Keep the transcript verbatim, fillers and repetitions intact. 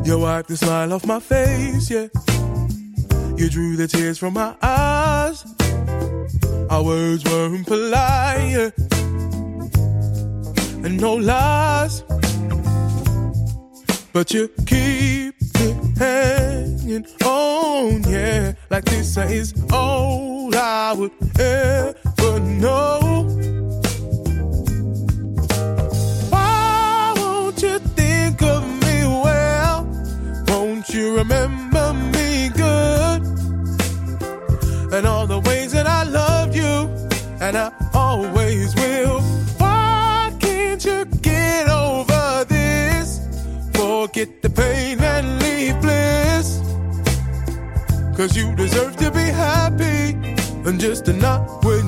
You wiped the smile off my face, yeah. You drew the tears from my eyes. Our words weren't polite, yeah. And no lies. But you keep me hanging on, yeah. Like this is all I would ever know. Why won't you think of me well? Won't you remember me good? And all the ways that I loved you, and I always will. Why can't you get over this? Forget the pain and leave bliss. Cause you deserve to be happy, and just to not with